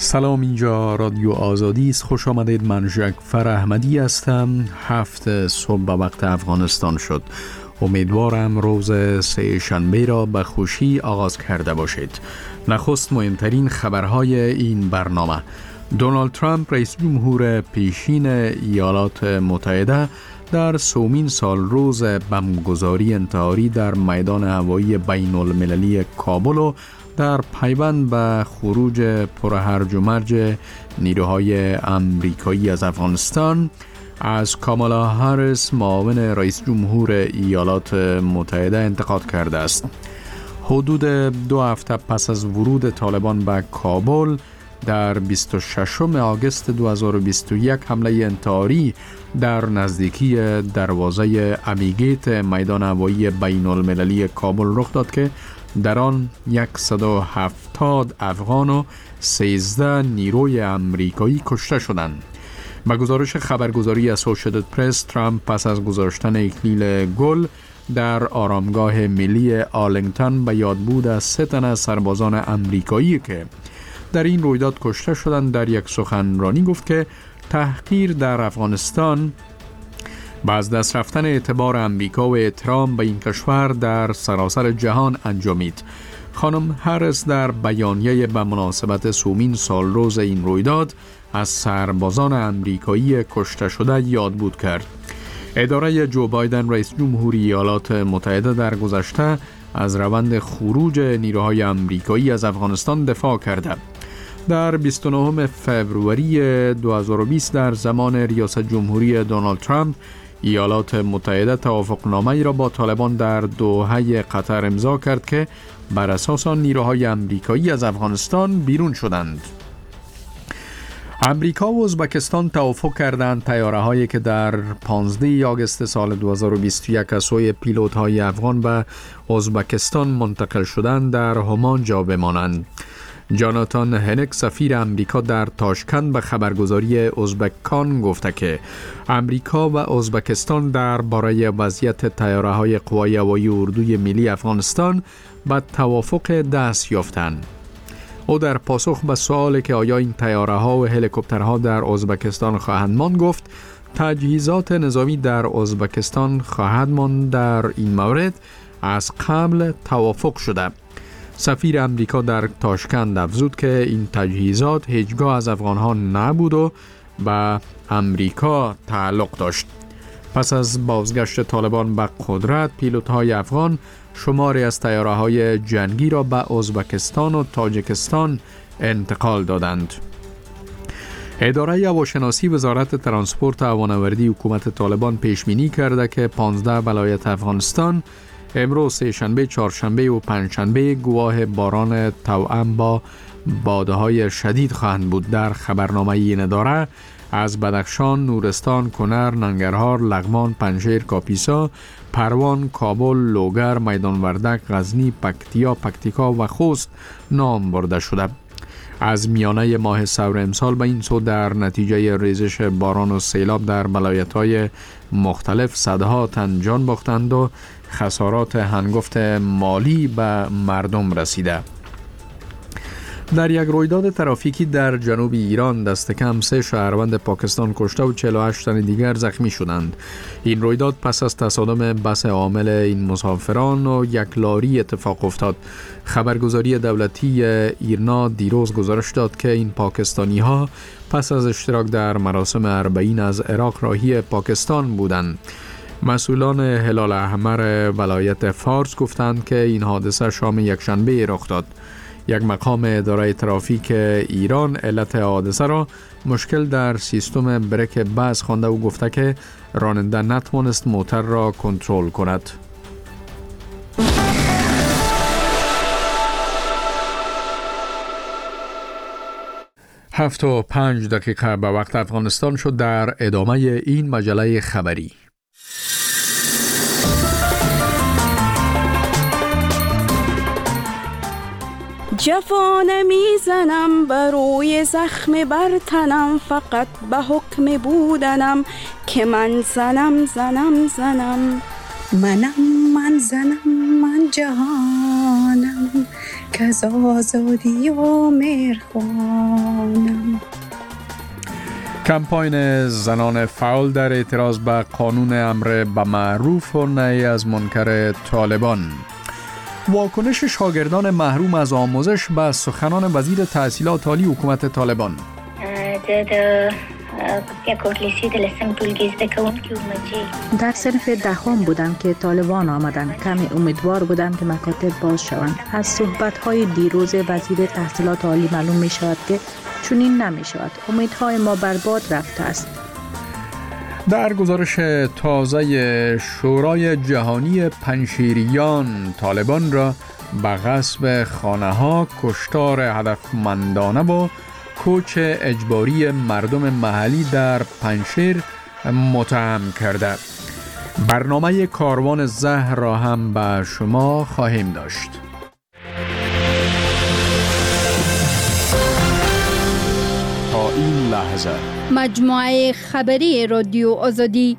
سلام، اینجا رادیو آزادی است. خوش آمدید. من جعفر احمدی هستم. 7 صبح به وقت افغانستان شد. امیدوارم روز سه شنبه را به خوشی آغاز کرده باشید. نخست مهمترین خبرهای این برنامه: دونالد ترامپ رئیس جمهور پیشین ایالات متحده در سومین سال روز بمبگذاری انتحاری در میدان هوایی بین المللی کابل و در پیوند به خروج پرهرج و مرج نیروهای امریکایی از افغانستان از کامالا هاریس معاون رئیس جمهور ایالات متحده انتقاد کرده است. حدود 2 هفته پس از ورود طالبان به کابل در 26 آگوست 2021 حمله انتحاری در نزدیکی دروازه امیگیت میدان هوایی بین المللی کابل رخ داد که در آن 170 افغان و 13 نیروی امریکایی کشته شدند. به گزارش خبرگزاری اسوشییتد پرس، ترامپ پس از گذاشتن اکلیل گل در آرامگاه ملی آرلینگتن به یادبود از 3 تن از سربازان امریکایی که در این رویداد کشته شدند در یک سخنرانی گفت که تحقیر در افغانستان با از دست رفتن اعتبار امریکا و احترام به این کشور در سراسر جهان انجامید. خانم هاریس در بیانیه به مناسبت سومین سالروز این رویداد از سربازان امریکایی کشته شده یادبود کرد. اداره جو بایدن رئیس جمهوری ایالات متحده در گذشته از روند خروج نیروهای امریکایی از افغانستان دفاع کرده. در 29 فوریه 2020 در زمان ریاست جمهوری دونالد ترامپ، ایالات متحده توافقنامه‌ای را با طالبان در دوحه قطر امضا کرد که بر اساس آن نیروهای امریکایی از افغانستان بیرون شدند. امریکا و ازبکستان توافق کردند طیاره‌هایی که در 15 آگوست سال 2021 از سوی پیلوت‌های افغان به ازبکستان منتقل شدند در همان جا بمانند. جاناتان هنک، سفیر امریکا در تاشکند، به خبرگزاری ازبکان گفته که امریکا و ازبکستان درباره وضعیت طیاره‌های قوای هوایی اردوی ملی افغانستان به توافق دست یافتند. او در پاسخ به سوالی که آیا این طیاره‌ها و هلیکوپترها در ازبکستان خواهند ماند گفت تجهیزات نظامی در ازبکستان خواهد ماند. در این مورد از قبل توافق شده. سفیر امریکا در تاشکند افزود که این تجهیزات هیچگاه از افغانها نبود و به امریکا تعلق داشت. پس از بازگشت طالبان به قدرت، پیلوت‌های افغان شماری از طیاره‌های جنگی را به ازبکستان و تاجیکستان انتقال دادند. اداره هواشناسی وزارت ترانسپورت و هوانوردی حکومت طالبان پیش‌بینی کرده که 15 ولایت افغانستان امروز سه شنبه، چهارشنبه و پنجشنبه گواه باران توأم با بادهای شدید خواهند بود. در خبرنامه این اداره از بدخشان، نورستان، کنر، ننگرهار، لغمان، پنجشیر، کاپیسا، پروان، کابل، لوگر، میدان وردک، غزنی، پکتیکا و خوست نام برده شده. از میانه ماه ثور امسال به این سو در نتیجه ریزش باران و سیلاب در ولایت‌های مختلف صدها تن جان باختند و خسارات هنگفت مالی به مردم رسیده. در یک رویداد ترافیکی در جنوب ایران دست کم 3 شهروند پاکستان کشته و 48 تن دیگر زخمی شدند. این رویداد پس از تصادم بس حامل این مسافران و یک لاری اتفاق افتاد. خبرگزاری دولتی ایرنا دیروز گزارش داد که این پاکستانی ها پس از اشتراک در مراسم اربعین از عراق راهی پاکستان بودند. مسئولان هلال احمر ولایت فارس گفتند که این حادثه شام یکشنبه رخ داد. یک مقام اداره ترافیک ایران علت حادثه را مشکل در سیستم بریک بس خوانده و گفته که راننده نتوانست موتور را کنترل کند. 7:05 به وقت افغانستان شد. در ادامه این مجله خبری: جفا نمیزنم بر روی زخم بر تنم، فقط به حکم بودنم که من زنم من جهانم که از آزادی و مهر خوانم. کمپاین زنان فعال در اعتراض به قانون امر به معروف و نهی از منکر طالبان. واکنش شاگردان محروم از آموزش به سخنان وزیر تحصیلات عالی حکومت طالبان. در صنف دهم بودم که طالبان آمدند. کمی امیدوار بودم که مکاتب باز شوند. از صحبت‌های دیروز وزیر تحصیلات عالی معلوم می شود که چنین نمی شود. امیدهای ما برباد رفته است. در گزارش تازه شورای جهانی پنشیریان، طالبان را به غصب خانه‌ها، کشتار هدفمندانه و کوچ اجباری مردم محلی در پنشیر متهم کرده. برنامه کاروان زهر را هم به شما خواهیم داشت. تا این لحظه مجموعه خبری رادیو آزادی.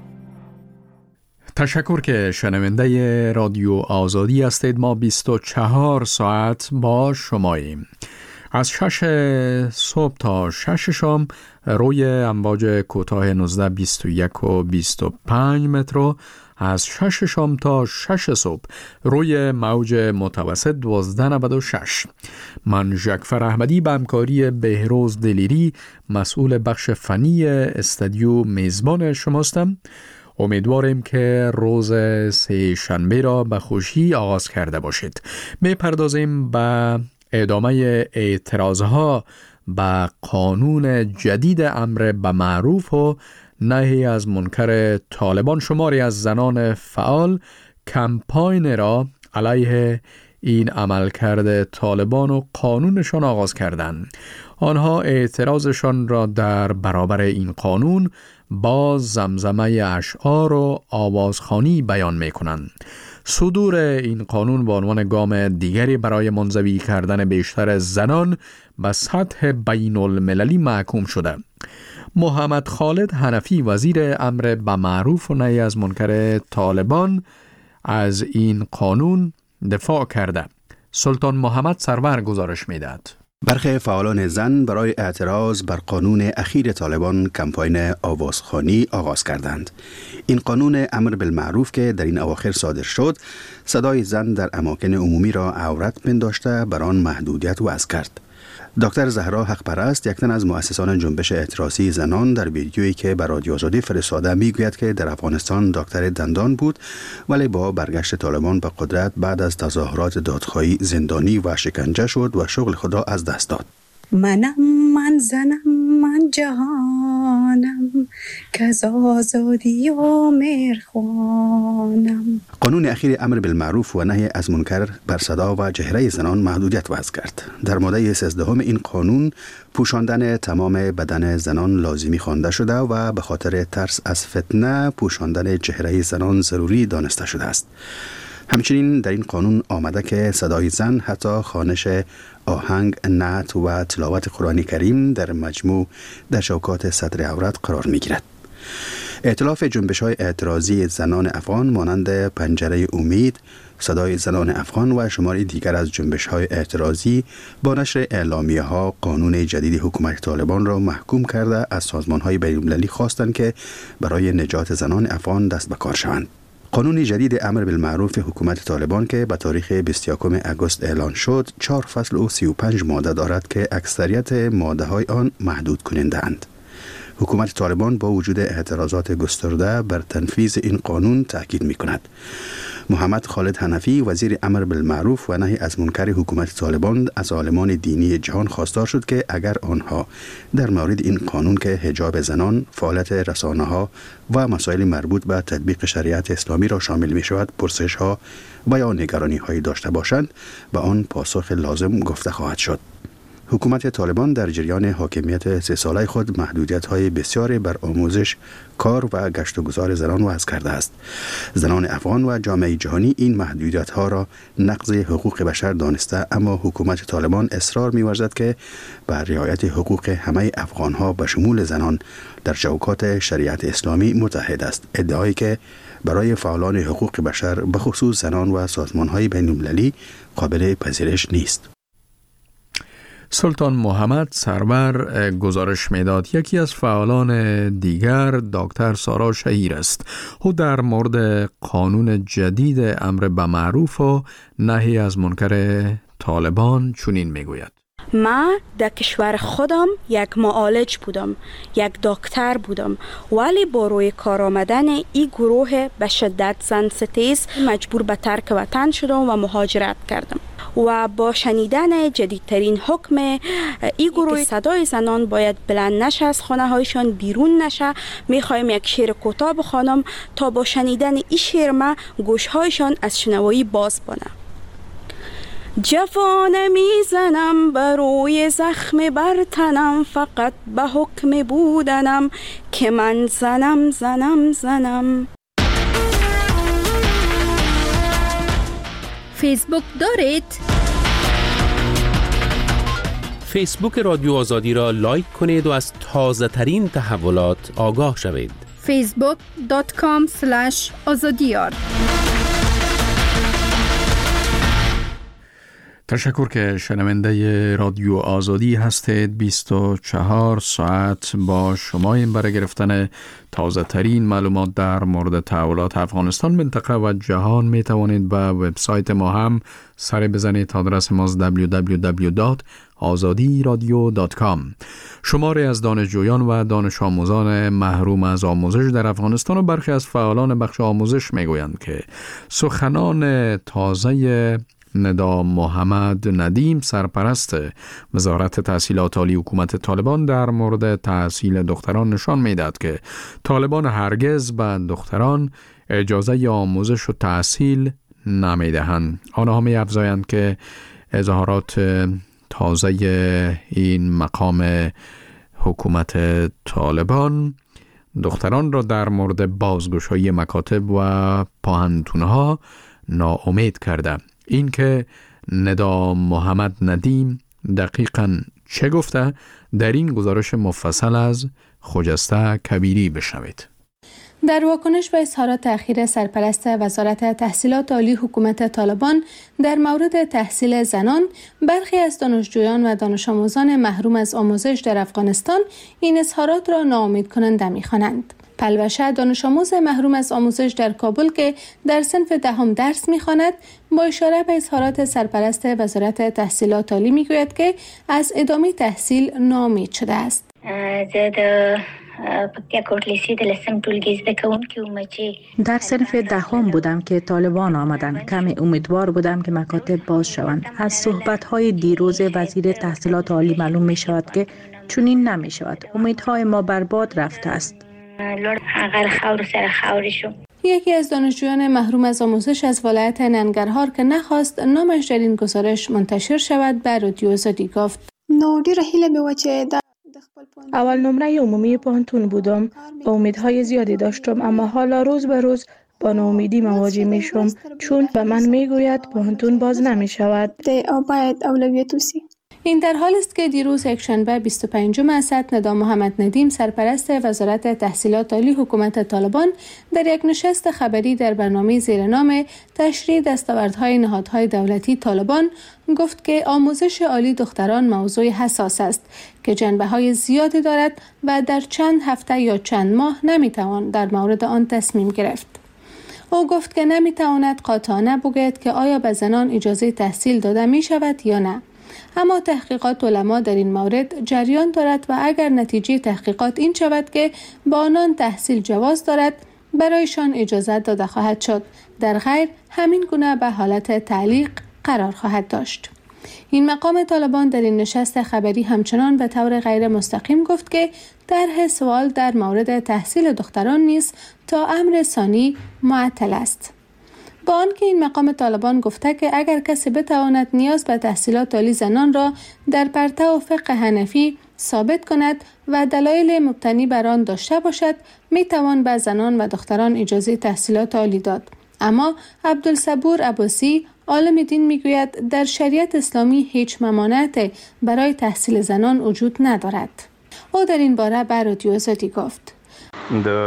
تشکر که شنونده رادیو آزادی هستید. ما 24 ساعت با شماییم. از 6 صبح تا 6 شام روی امواج کوتاه 19، 21 و 25 متر، از 6 شام تا 6 صبح روی موج متوسط 1296. من ژکفر احمدی به همکاری بهروز دلیری مسئول بخش فنی استودیو میزبان شماستم. امیدواریم که روز سه شنبه را به خوشی آغاز کرده باشید. میپردازیم به ادامه اعتراضها به قانون جدید امر به معروف و نهی از منکر طالبان. شماری از زنان فعال کمپاین را علیه این عملکرد طالبان و قانونشان آغاز کردند. آنها اعتراضشان را در برابر این قانون با زمزمه اشعار و آوازخوانی بیان می‌کنند. صدور این قانون به عنوان گام دیگری برای منزوی کردن بیشتر زنان به سطح بین المللی محکوم شده. محمد خالد حنفی وزیر امر به معروف و نهی از منکر طالبان از این قانون دفاع کرده. سلطان محمد سرور گزارش می‌دهد. برخی فعالان زن برای اعتراض بر قانون اخیر طالبان کمپاین آوازخوانی آغاز کردند. این قانون امر بالمعروف که در این اواخر صادر شد، صدای زن در اماکن عمومی را عورت پنداشته بر آن محدودیت وضع کرد. دکتر زهرا حقپرست، یک تن از مؤسسان جنبش اعتراضی زنان، در ویدیویی که بر رادیو آزادی فرستاده میگوید که در افغانستان دکتر دندان بود ولی با برگشت طالبان به قدرت بعد از تظاهرات دادخواهی زندانی و شکنجه شد و شغل خود را از دست داد. من زنم، من جهانم، که از آزادی و مهر خوانم. قانون اخیر امر بالمعروف و نهی از منکر بر صدا و چهره زنان محدودیت وضع کرد. در ماده 13 این قانون پوشاندن تمام بدن زنان لازمی خوانده شده و به خاطر ترس از فتنه پوشاندن چهره زنان ضروری دانسته شده است. همچنین در این قانون آمده که صدای زن حتی خوانش آهنگ، نعت و تلاوت قرآن کریم در مجموع در چوکات صدر عورت قرار می گیرد. ائتلاف جنبش‌های اعتراضی زنان افغان مانند پنجره امید، صدای زنان افغان و شماری دیگر از جنبش‌های اعتراضی با نشر اعلامیه‌ها قانون جدید حکومت طالبان را محکوم کرده از سازمان‌های بین‌المللی خواستند که برای نجات زنان افغان دست به کار شوند. قانون جدید امر بالمعروف حکومت طالبان که به تاریخ 21 آگوست اعلان شد 4 فصل و 35 ماده دارد که اکثریت ماده‌های آن محدود کننده اند. حکومت طالبان با وجود اعتراضات گسترده بر تنفیذ این قانون تاکید می‌کند. محمد خالد حنفی وزیر امر بالمعروف و نهی از منکر حکومت طالبان از عالمان دینی جهان خواستار شد که اگر آنها در مورد این قانون که حجاب زنان، فعالیت رسانه‌ها و مسائل مربوط به تطبیق شریعت اسلامی را شامل می‌شود پرسش‌ها و یا نگرانی‌هایی داشته باشند به آن پاسخ لازم گفته خواهد شد. حکومت طالبان در جریان حاکمیت 3 ساله خود محدودیت‌های بسیاری بر آموزش، کار و گشت و گذار زنان وضع کرده است. زنان افغان و جامعه جهانی این محدودیت‌ها را نقض حقوق بشر دانسته، اما حکومت طالبان اصرار می‌ورزد که بر رعایت حقوق همه افغان‌ها به شمول زنان در چوکات شریعت اسلامی متحد است. ادعایی که برای فعالان حقوق بشر به خصوص زنان و سازمان‌های بین‌المللی قابل پذیرش نیست. سلطان محمد سرور گزارش میداد. یکی از فعالان دیگر دکتر سارا شهیر است. او در مورد قانون جدید امر به معروف و نهی از منکر طالبان چنین میگوید: من در کشور خودم یک معالج بودم، یک دکتر بودم، ولی با روی کار آمدن این گروه به شدت زن‌ستیز مجبور به ترک وطن شدم و مهاجرت کردم. و با شنیدن جدیدترین حکم این گروه صدای زنان باید بلند نشه، از خانه هایشان بیرون نشه، میخوایم یک شعر کوتاه بخوانم تا با شنیدن این شعر ما گوشهایشان از شنوایی باز بانه. جفانه میزنم بروی زخم بر تنم، فقط به حکم بودنم که من زنم. فیسبوک دارید؟ فیسبوک رادیو آزادی را لایک کنید و از تازه ترین تحولات آگاه شوید. facebook.com/azadiyar. تشکر که شنونده رادیو آزادی هستید. 24 ساعت با شما این برای گرفتن تازه ترین معلومات در مورد تحولات افغانستان، منطقه و جهان می توانید به وبسایت ما هم سر بزنید. آدرس ما www.azadiradio.com. شماری از دانشجویان و دانش آموزان محروم از آموزش در افغانستان و برخی از فعالان بخش آموزش می گویند که سخنان تازه ندا محمد ندیم، سرپرست وزارت تحصیلات عالی حکومت طالبان در مورد تحصیل دختران نشان می‌دهد که طالبان هرگز به دختران اجازه آموزش و تحصیل نمی‌دهند. آنها می‌افزایند که اظهارات تازه این مقام حکومت طالبان دختران را در مورد بازگشایی مکاتب و پوهنتون‌ها ناامید کرده. این که ندا محمد ندیم دقیقاً چه گفته، در این گزارش مفصل از خجسته کبیری بشنوید. در واکنش به اظهارات اخیر سرپرست وزارت تحصیلات عالی حکومت طالبان در مورد تحصیل زنان، برخی از دانشجویان و دانش آموزان محروم از آموزش در افغانستان این اظهارات را ناامید کننده می‌خوانند. پلوشه، دانش آموز محروم از آموزش در کابل که در صنف دهم درس می‌خواند، با اشاره به اظهارات سرپرست وزارت تحصیلات عالی می‌گوید که از ادامه تحصیل ناامید شده است. در صنف دهم بودم که طالبان آمدن. کمی امیدوار بودم که مکاتب باز شوند. از صحبت‌های دیروز وزیر تحصیلات عالی معلوم می‌شود که چنین نمی‌شود. امیدهای ما برباد رفته است. یکی از دانشجویان محروم از آموزش از ولایت ننگرهار که نخواست نامش در این گزارش منتشر شود به رادیو آزادی گفت: اول نمره عمومی پوهنتون بودم. امیدهای زیادی داشتم، اما حالا روز به روز با ناامیدی مواجه می شم، چون به من می گوید پوهنتون باز نمی شود. این در حال است که دیروز یکشنبه 25 اسد ندا محمد ندیم، سرپرست وزارت تحصیلات عالی حکومت طالبان، در یک نشست خبری در برنامه زیر نام تشریح دستاوردهای نهادهای دولتی طالبان گفت که آموزش عالی دختران موضوع حساس است که جنبه‌های زیادی دارد و در چند هفته یا چند ماه نمی‌توان در مورد آن تصمیم گرفت. او گفت که نمی‌تواند قاطعانه بگوید که آیا به زنان اجازه تحصیل داده می‌شود یا نه. اما تحقیقات علما در این مورد جریان دارد و اگر نتیجه تحقیقات این شود که با آنان تحصیل جواز دارد، برایشان اجازه داده خواهد شد. در غیر همین گونه به حالت تعلیق قرار خواهد داشت. این مقام طالبان در این نشست خبری همچنان به طور غیر مستقیم گفت که طرح سوال در مورد تحصیل دختران نیز تا امر ثانی معطل است. با آنکه این مقام طالبان گفته که اگر کسی بتواند نیاز به تحصیلات عالی زنان را در پرتو فقه حنفی ثابت کند و دلایل مبتنی بر آن داشته باشد، می توان به زنان و دختران اجازه تحصیلات عالی داد. اما عبدالصبور عباسی، عالم دین، میگوید در شریعت اسلامی هیچ ممانعت برای تحصیل زنان وجود ندارد. او در این باره به رادیو آزادی گفت: د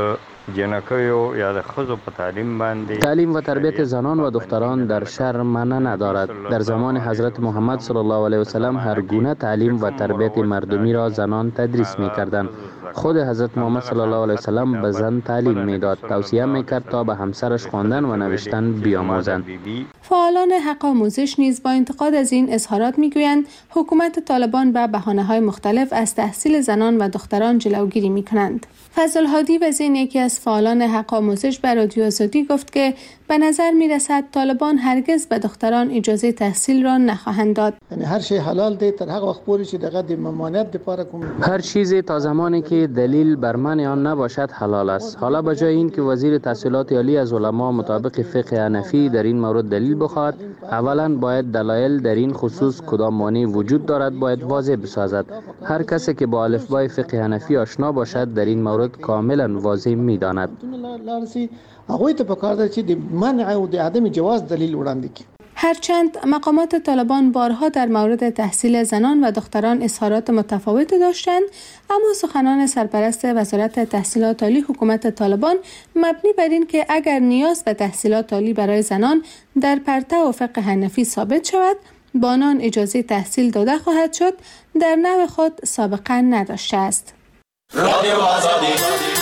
جنکیو یا د خزو په تعلیم باندې تعلیم و تربیت زنان و دختران در شهر منع ندارد. در زمان حضرت محمد صلی الله علیه و سلم هر گونه تعلیم و تربیت مردمی را زنان تدریس می کردند. خود حضرت محمد صلی الله علیه و سلم به زن تعلیم میداد، توصیه میکرد تا به همسرش خواندن و نوشتن بیاموزند. فعالان حق آموزش نیز با انتقاد از این اظهارات میگویند حکومت طالبان به بهانه‌های مختلف از تحصیل زنان و دختران جلوگیری میکنند. فضل الهادی وزین یکی از فعالان حق آموزش به رادیو آزادی گفت که به نظر میرسد طالبان هرگز به دختران اجازه تحصیل را نخواهند داد. یعنی هر شی حلال دی تر هغه وخت پورې چې دغه ممانعت د پاره کوم هر چیزی تا زمانی که دلیل بر منع آن نباشد حلال است. حالا به جای این که وزیر تحصیلات عالی از علما مطابق فقه حنفی در این مورد دلیل بخواهد، اولا باید دلایل در این خصوص کدام مانع وجود دارد باید واضح بسازد. هر کسی که با الفبای فقه حنفی آشنا باشد در این مورد کاملا واضح می‌داند. هغه ته په کار ده چې د منع او د عدم جواز دلیل وړاندې کړي. هرچند مقامات طالبان بارها در مورد تحصیل زنان و دختران اظهارات متفاوت داشتند، اما سخنان سرپرست وزارت تحصیلات عالی حکومت طالبان مبنی بر این که اگر نیاز به تحصیلات عالی برای زنان در پرتو فقه حنفی ثابت شود، به آنان اجازه تحصیل داده خواهد شد، در نوع خود سابقه نداشته است. رادیو آزادی.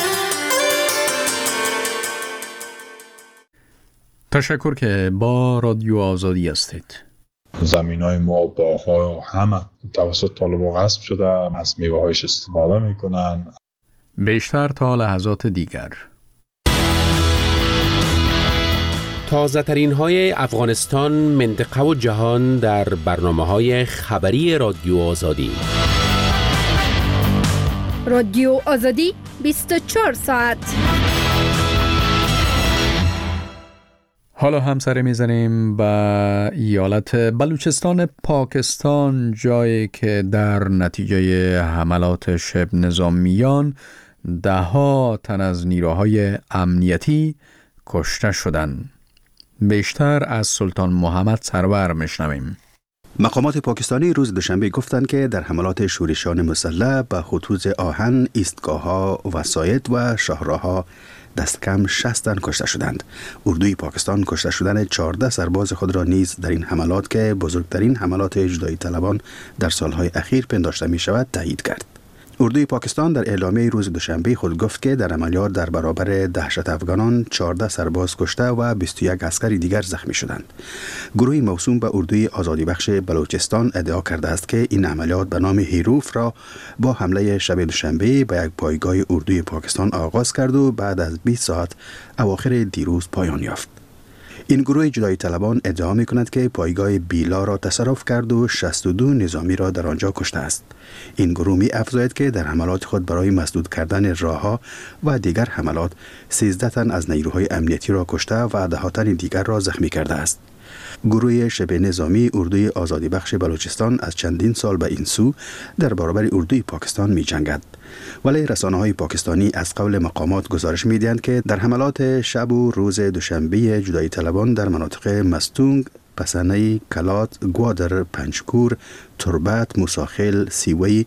تشکر که با رادیو آزادی هستید. زمینای ما باغ‌ها همه توسط طالبان غصب شده، از میوه‌هایش استفاده میکنن. بیشتر تا لحظات دیگر. تازه ترین های افغانستان، منطقه و جهان در برنامه‌های خبری رادیو آزادی. رادیو آزادی 24 ساعت. حالا هم سر میزنیم به ایالت بلوچستان پاکستان، جایی که در نتیجه حملات شبه نظامیان 10 تن از نیروهای امنیتی کشته شدند. بیشتر از سلطان محمد سرور میشنویم. مقامات پاکستانی روز دوشنبه گفتند که در حملات شورشیان مسلح به خطوط آهن، ایستگاه‌ها، وسایط و شاهراه‌ها دست کم 60 تن کشته شدند. اردوی پاکستان کشته شدن 14 سرباز خود را نیز در این حملات که بزرگترین حملات جدایی طلبان در سالهای اخیر پنداشته می شود تایید کرد. اردوی پاکستان در اعلامیه روز دوشنبه خود گفت که در عملیات در برابر دهشت افغانان 14 سرباز کشته و 21 عسکر دیگر زخمی شدند. گروهی موسوم به اردوی آزادی بخش بلوچستان ادعا کرده است که این عملیات به نام هیروف را با حمله شب دوشنبه به یک پایگاه اردوی پاکستان آغاز کرد و بعد از 20 ساعت اواخر دیروز پایان یافت. این گروه جدایی طلبان ادعا می کند که پایگاه بیلا را تصرف کرد و 62 نظامی را در آنجا کشته است. این گروه می افزاید که در حملات خود برای مسدود کردن راهها و دیگر حملات 13 تن از نیروهای امنیتی را کشته و 10 تن دیگر را زخمی کرده است. گروه شبه نظامی اردوی آزادی بخش بلوچستان از چندین سال به این سو در برابر اردوی پاکستان می جنگد. ولی رسانه‌های پاکستانی از قول مقامات گزارش می‌دهند که در حملات شب و روز دوشنبه جدایی طلبان در مناطق مستونگ، پسنه، کلات، گوادر، پنجکور، تربت، موساخیل، سیوی،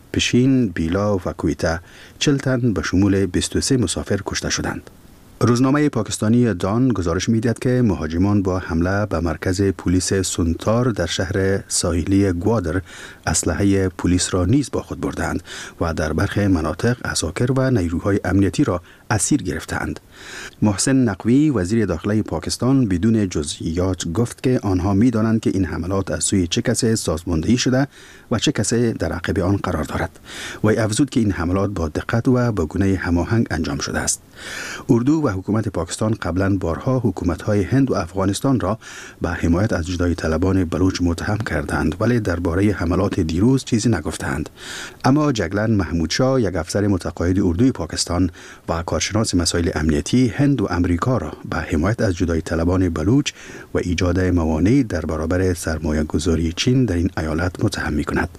پشین، بیلا و کویته 40 تن به شمول 23 مسافر کشته شدند. روزنامه پاکستانی دان گزارش می‌دهد که مهاجمان با حمله به مرکز پلیس سونتار در شهر ساحلی گوادر اسلحه پلیس را نیز با خود بردند و در برخی مناطق عساکر و نیروهای امنیتی را اسیر گرفتند. محسن نقوی وزیر داخلی پاکستان بدون جزئیات گفت که آنها می‌دانند که این حملات از سوی چه کسی سازماندهی شده و چه کسی در عقب آن قرار دارد. و افزود که این حملات با دقت و با گونه هماهنگ انجام شده است. اردو و حکومت پاکستان قبلا بارها حکومت‌های هند و افغانستان را به حمایت از جدایی طلبان بلوچ متهم کردند، ولی درباره حملات دیروز چیزی نگفتند. اما جگلن محمودشاه، یک افسر متقاعد اردوی پاکستان و کارشناس مسائل امنیتی هند و امریکا را به حمایت از جدایی طلبان بلوچ و ایجاد موانع در برابر سرمایه گذاری چین در این ایالت متهم می‌کند.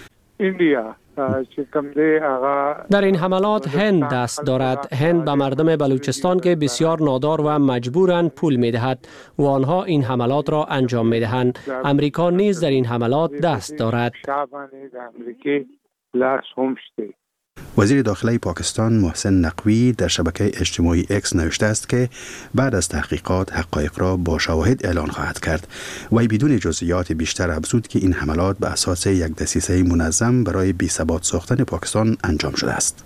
در این حملات هند دست دارد. هند به مردم بلوچستان که بسیار نادار و مجبورند پول می‌دهد و آنها این حملات را انجام می‌دهند. امریکا نیز در این حملات دست دارد. وزیر داخله پاکستان محسن نقوی در شبکه اجتماعی اکس نوشته است که بعد از تحقیقات حقایق را با شواهد اعلان خواهد کرد. وی بدون جزئیات بیشتر افزود که این حملات به اساس یک دسیسه منظم برای بی‌ثبات ساختن پاکستان انجام شده است.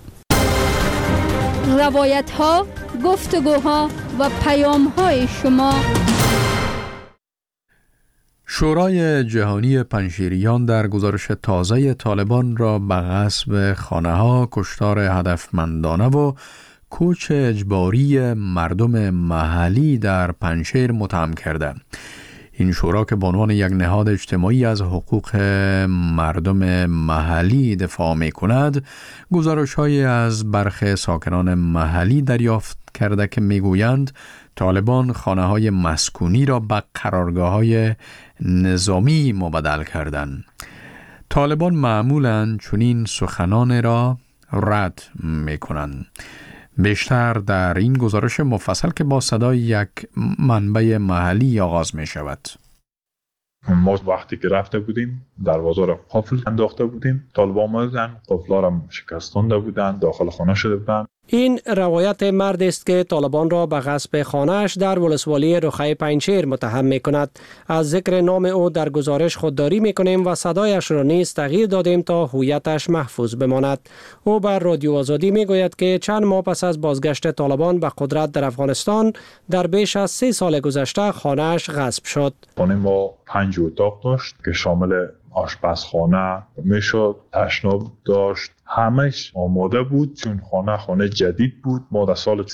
روایت ها، گفتگوها و پیام های شما. شورای جهانی پنجشیریان در گزارش تازه طالبان را به غصب خانه‌ها، کشتار هدفمندانه و کوچ اجباری مردم محلی در پنجشیر متهم کرده. این شورا که به عنوان یک نهاد اجتماعی از حقوق مردم محلی دفاع می‌کند، گزارش‌هایی از برخی ساکنان محلی دریافت کرده که می‌گویند طالبان خانه‌های مسکونی را به قرارگاه‌های نظامی مبدل کردند. طالبان معمولاً چنین سخنان را رد می‌کنند. بیشتر در این گزارش مفصل که با صدای یک منبع محلی آغاز می شود. ما وقتی که رفته بودیم دروازه را قفل انداخته بودیم، طالبان آمدن قفل را شکستانده بودند، داخل خانه شده بودند. این روایت مردی است که طالبان را به غصب خانه‌اش در ولسوالی رخای پنجشیر متهم می‌کند. از ذکر نام او در گزارش خودداری می‌کنیم و صدایش را نیز تغییر دادیم تا هویتش محفوظ بماند. او بر رادیو آزادی می‌گوید که چند ماه پس از بازگشت طالبان به قدرت در افغانستان در بیش از 3 سال گذشته خانه‌اش غصب شد. خانه ما 5 اتاق داشت که شامل آشپزخانه میشد، تشناب داشت، همش آماده بود چون خانه جدید بود. ما در سال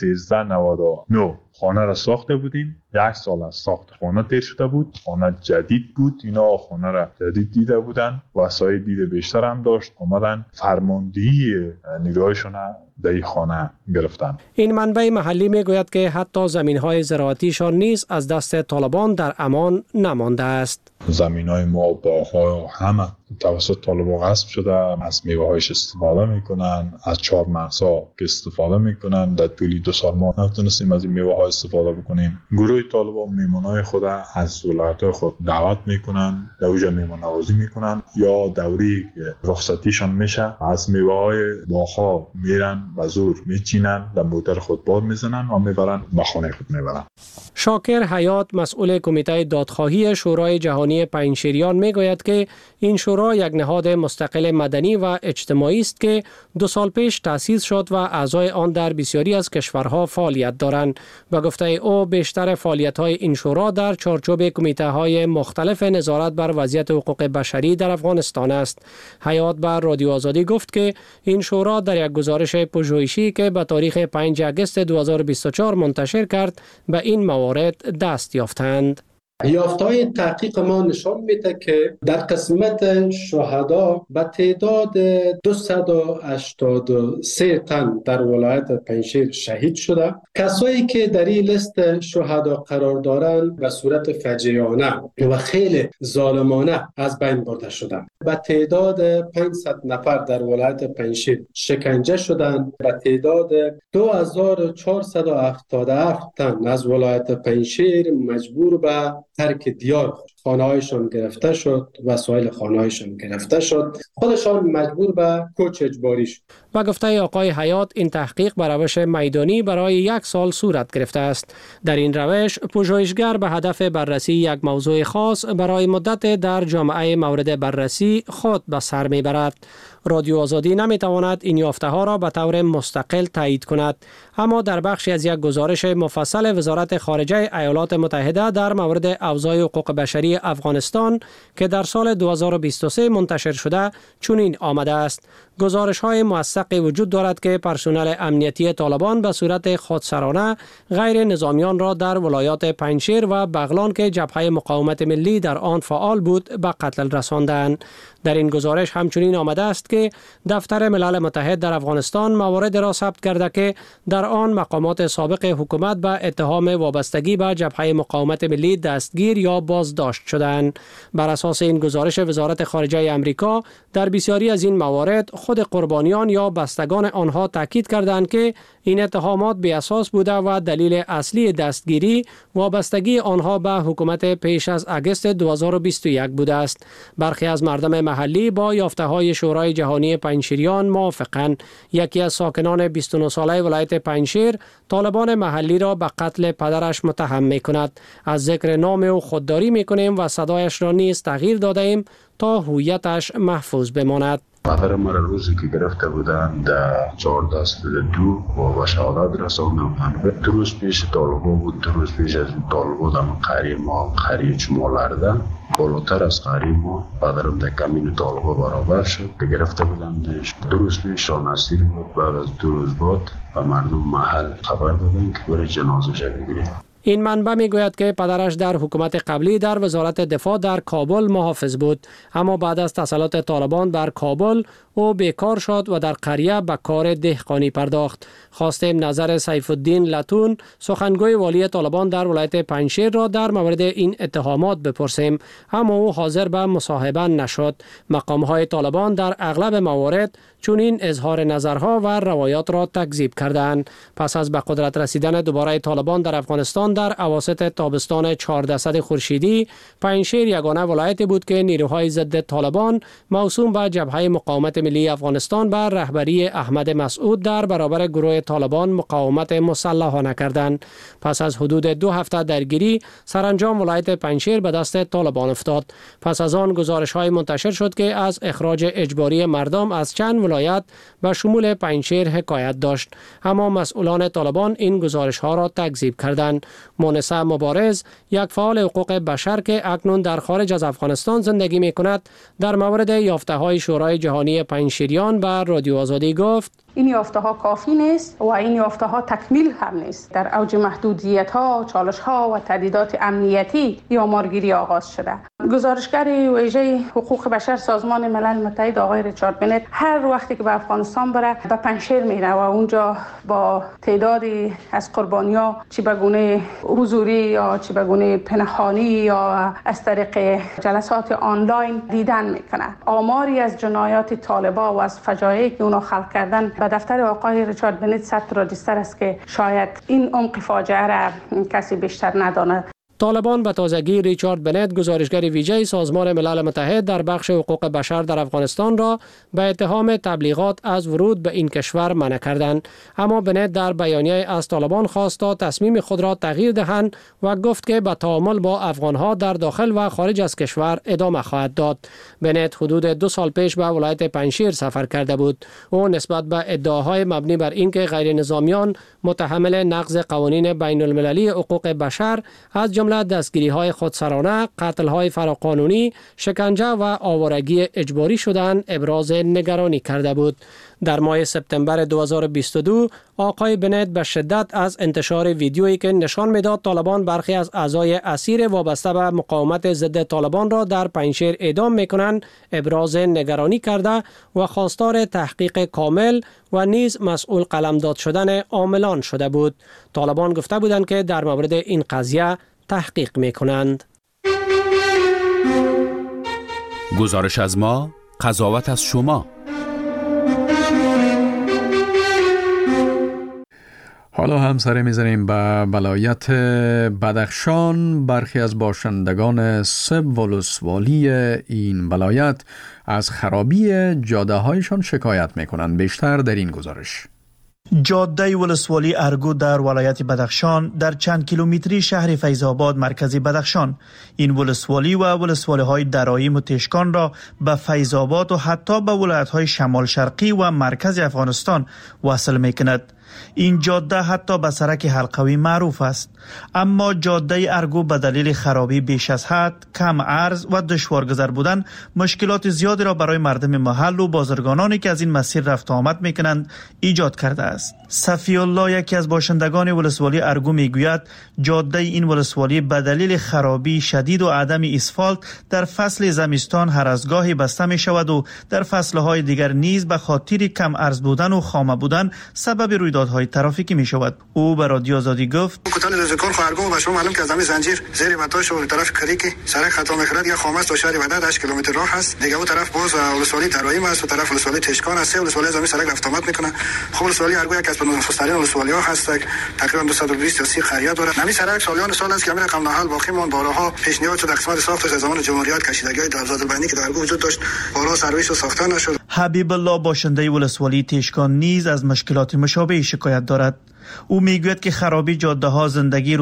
1399 خانه را ساخته بودیم. 1 سال از ساخت خانه تیر شده بود، خانه جدید بود. اینا خانه را جدید دیده بودن، وسایل دید بیشتر هم داشت. آمدن فرماندهی نیروهایشون در این خانه گرفتن. این منبع محلی میگوید که حتی زمین‌های زراعتیشان نیز از دست طالبان در امان نمانده است. زمین‌های ما، باغ‌ها همه توسط طالبان غصب شده. از میوه‌هایش استفاده میکنن، از چهارمغزها که استفاده میکنن. در طول 2 سال ما نتونستیم از این میوه‌ها استفاده بکنیم. گروه طالبان میمونای خود از ولایت‌های خود دعوت میکنن، دوجه میمون نوازی میکنن، یا دوری رخصتیشان میشه از میوه‌های باغ‌ها میرن و زور میچینن، در موتر خود بار میزنن و میبرن به خانه خود میبرن. شاکر حیات مسئول کمیته دادخواهی شورای جهانی پنجشیریان میگوید که این شورا یک نهاد مستقل مدنی و اجتماعی است که 2 سال پیش تأسیس شد و اعضای آن در بسیاری از کشورها فعالیت دارند. به گفته او بیشتر فعالیت‌های این شورا در چارچوب کمیته‌های مختلف نظارت بر وضعیت حقوق بشری در افغانستان است. حیات بر رادیو آزادی گفت که این شورا در یک گزارش پژوهشی که به تاریخ 5 اگست 2024 منتشر کرد به این موارد دست یافتند. یافته‌های تحقیق ما نشان میده که در قسمت شهدا به تعداد 283 تن در ولایت پنجشیر شهید شده. کسایی که در این لیست شهدا قرار دارند به صورت فجیعانه و خیلی ظالمانه از بین برده شدند. به تعداد 500 نفر در ولایت پنجشیر شکنجه شدند. به تعداد 2477 تن از ولایت پنجشیر مجبور به ترک دیار خانه‌هایشان گرفته شد، وسایل خانه‌هایشان گرفته شد، خودشان مجبور به کوچ اجباری شد. و گفته آقای حیات این تحقیق به روش میدانی برای 1 سال صورت گرفته است. در این روش پژوهشگر به هدف بررسی یک موضوع خاص برای مدت در جامعه مورد بررسی خود به سر میبرد. رادیو آزادی نمیتواند این یافته ها را به طور مستقل تایید کند، اما در بخشی از یک گزارش مفصل وزارت خارجه ایالات متحده در مورد اوضاع حقوق بشری افغانستان که در سال 2023 منتشر شده چنین آمده است: گزارش های موثقی وجود دارد که پرسنل امنیتی طالبان به صورت خودسرانه غیر نظامیان را در ولایات پنجشیر و بغلان که جبهه مقاومت ملی در آن فعال بود به قتل رساندند. در این گزارش همچنین آمده است که دفتر ملل متحد در افغانستان موارد را ثبت کرده که در آن مقامات سابق حکومت به اتهام وابستگی به جبهه مقاومت ملی دستگیر دستگیر یا بازداشت شدند. بر اساس این گزارش وزارت خارجه امریکا، در بسیاری از این موارد خود قربانیان یا بستگان آنها تاکید کردند که این اتهامات بی اساس بوده و دلیل اصلی دستگیری وابستگی آنها به حکومت پیش از اگست 2021 بوده است. برخی از مردم محلی با یافته‌های شورای جهانی پنجشیریان موافقند. یکی از ساکنان 29 ساله ولایت پنجشیر طالبان محلی را به قتل پدرش متهم می‌کند. از ذکر نام او خودداری می‌کنیم و صدایش را نیز تغییر داده‌ایم تا هویتش محفوظ بماند. مادر ما را روزی که گرفته بودن در 14/2 و شهادت رساندن. 2 روز پیش طالبا بود، 2 روز پیش از طالبا در قریه ما قریه چمالرده بالاتر از قریه ما پدرم در کمین طالبا برابر شد که گرفته بودندش. 2 روز پیش شانسیر بود. بعد از 2 روز بعد و مردم محل خبر دادن که برای جنازه‌اش بگیریم. این منبع میگوید که پدرش در حکومت قبلی در وزارت دفاع در کابل محافظ بود، اما بعد از تسلط طالبان بر کابل او بیکار شد و در قریه به کار دهقانی پرداخت. خواستیم نظر سیف الدین لتون، سخنگوی والی طالبان در ولایت پنجشیر را در مورد این اتهامات بپرسیم، اما او حاضر به مصاحبه نشد. مقامهای طالبان در اغلب موارد چنین اظهار نظرها و روایات را تکذیب کردند. پس از به قدرت رسیدن دوباره طالبان در افغانستان در اواسط تابستان 14 خورشیدی، پنجشیر یگانه ولایتی بود که نیروهای ضد طالبان موسوم به جبهه مقاومت ملی افغانستان بر رهبری احمد مسعود در برابر گروه طالبان مقاومت مسلحانه کردند. پس از حدود 2 هفته درگیری، سرانجام ولایت پنجشیر به دست طالبان افتاد. پس از آن گزارش‌های منتشر شد که از اخراج اجباری مردم از چند ولایت به شمول پنجشیر حکایت داشت، اما مسئولان طالبان این گزارش‌ها را تکذیب کردند. مونسه مبارز، یک فعال حقوق بشر که اکنون در خارج از افغانستان زندگی می‌کند، در مورد یافته‌های شورای جهانی پنجشیریان به رادیو آزادی گفت: این یافته‌ها کافی نیست و این یافته‌ها تکمیل هم نیست. در اوج محدودیت‌ها، چالش‌ها و تهدیدات امنیتی آمارگیری آغاز شده. گزارشگر ویژه حقوق بشر سازمان ملل متحد آقای ریچارد بنت هر وقتی که به افغانستان بره به پنجشیر میره و اونجا با تعدادی از قربانی‌ها چی به گونه حضوری یا چی به گونه پنهانی یا از طریق جلسات آنلاین دیدن میکنه. آماری از جنایات طالبان و از فجایعی که اونا خلق کردن به دفتر آقای ریچارد بنت ثبت رجیستر است که شاید این عمق فاجعه را کسی بیشتر نداند. طالبان به تازگی ریچارد بنت، گزارشگر ویژه سازمان ملل متحد در بخش حقوق بشر در افغانستان را به اتهام تبلیغات از ورود به این کشور منع کردند، اما بنت در بیانیه از طالبان خواست تا تصمیم خود را تغییر دهند و گفت که به تعامل با افغانها در داخل و خارج از کشور ادامه خواهد داد. بنت حدود 2 سال پیش به ولایت پنجشیر سفر کرده بود. او نسبت به ادعاهای مبنی بر اینکه غیر نظامیان متحمل نقض قوانین بین المللی حقوق بشر از جمله دستگیری‌های خودسرانه، قتل‌های فراقانونی، شکنجه و آوارگی اجباری شدن ابراز نگرانی کرده بود. در ماه سپتامبر 2022 آقای بنت به شدت از انتشار ویدیویی که نشان می‌داد طالبان برخی از اعضای اسیر وابسته به مقاومت ضد طالبان را در پنجشیر اعدام می‌کنند ابراز نگرانی کرده و خواستار تحقیق کامل و نیز مسئول قلمداد شدن عاملان شده بود. طالبان گفته بودند که در مورد این قضیه تحقیق می‌کنند. گزارش از ما، قضاوت از شما. حالا هم سر می‌زنیم به ولایت بدخشان. برخی از باشندگان سب ولسوالی این ولایت از خرابی جاده‌هایشان شکایت می‌کنند. بیشتر در این گزارش. جاده ولسوالی ارگو در ولایت بدخشان در چند کیلومتری شهر فیض‌آباد مرکز بدخشان، این ولسوالی و ولسوالی‌های درایم و تشکان را به فیض‌آباد و حتی به ولایت‌های شمال شرقی و مرکز افغانستان وصل می‌کند. این جاده حتی به سرک حلقوی معروف است، اما جاده ارگو به دلیل خرابی بیش از حد، کم عرض و دشوارگذر بودن مشکلات زیادی را برای مردم محل و بازرگانانی که از این مسیر رفت آمد میکنند ایجاد کرده است. صفی الله، یکی از باشندگان ولسوالی ارگو، میگوید جاده این ولسوالی به دلیل خرابی شدید و عدم اسفالت در فصل زمستان هر از گاهی بسته می شود و در فصلهای دیگر نیز به خاطر کم عرض بودن و خامه بودن سبب رویداد تعدادهای ترافیکی می شود. او به رادیو آزادی گفت کتان رزکار خارگو و شما معلوم که از همین زنجیر زیر وتاش و طرف کریکی سرک خطا میخورد یا خامس تا شهر ودد 8 کیلومتر راه است. دیگه اون طرف باز ولسوالی درایم است و طرف ولسوالی تشکان است. سه ولسوالی از همین سرک رفت آمد میکنه. خب ولسوالی ارگو یک از نفوس‌ترین ولسوالی ها هست. تقریبا 220 تا 30 خریه داره. همین سرک سالیان سال است که همین رقم نهال باقی مون بارها پیشنهاد شد قسمت ساختش از زمان جمهوریت کشیدگی درزاد البنی که در ارگو وجود داشت بالا سرویس و ساخته نشد. حبیب الله باشنده ولسوالی تشکان نیز از مشکلات مشابه شکایت دارد. او میگوید که خرابی جاده ها زندگی